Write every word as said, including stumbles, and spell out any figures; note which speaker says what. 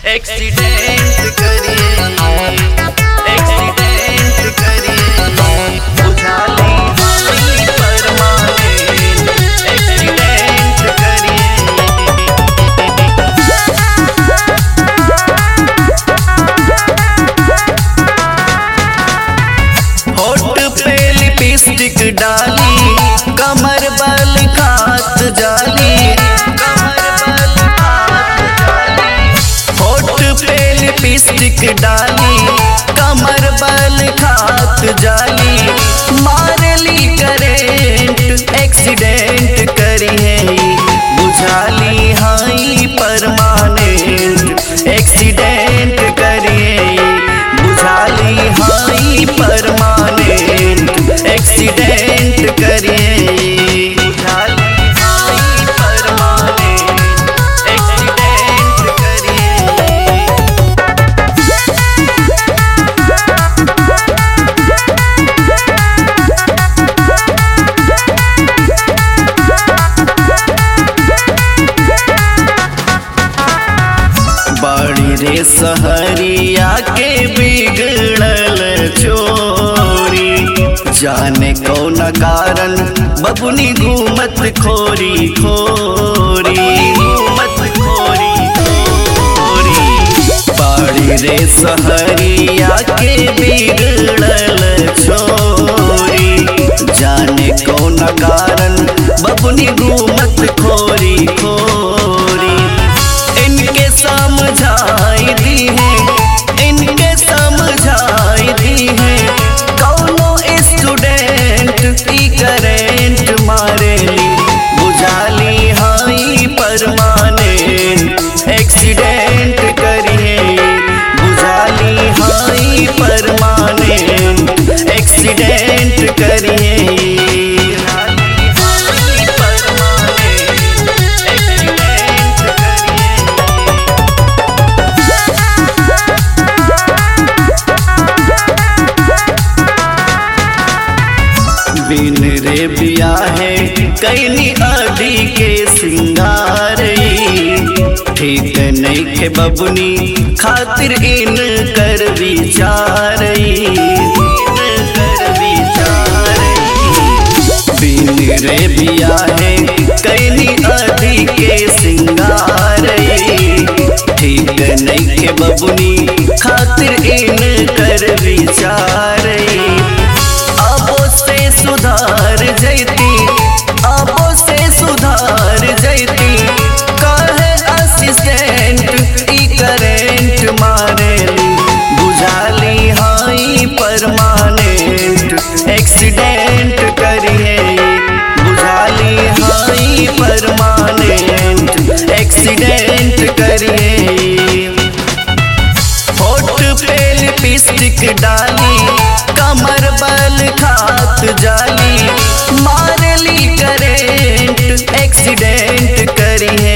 Speaker 1: Accident करिए accident करिए उछाली हाई permanent accident करिए। होठ पे लिपस्टिक डाली कमर बल खात जाली लिपस्टिक डाली कमर बल खात जाली मारली करेंट एक्सीडेंट करी है बुझाली हाई परमानेंट एक्सीडेंट करिए बुझाली हाई परमानेंट एक्सीडेंट करिए। बड़ी रे सहरिया के बिगड़ल छोरी जाने कौन कारण बबुनी घूमत खोरी खोरी घूमत खोरी खोरी। बड़ी रे सहरिया के बिगड़ल छोरी जाने कौन कारण बबुनी घूमत खोरी खोरी। इनके समझाई दी है इनके समझाई दी है कौनो स्टूडेंट ई करेंट मारेली बुझाली हाई परमानेंट एक्सीडेंट करिए बुझाली हाई परमानेंट एक्सीडेंट करिए। बिन रे बिया है कैनी आदि के सिंगार ठीक नहीं खे बबुनी खातिर इन कर विचार कर विचार। बिन रे बिया है कैनी आदि के सिंगार ठीक नहीं खे बबुनी खातिर इन कर विचार। सुधार जैती आपो से सुधार जैती कहे असिस्टेंट ई करेंट मारेली बुझाली हाई परमानेंट एक्सीडेंट करिए बुझाली हाई परमानेंट एक्सीडेंट करिए। होठ पे लिपस्टिक डाली कमर बल खात जाली मारली करेंट एक्सीडेंट करी है।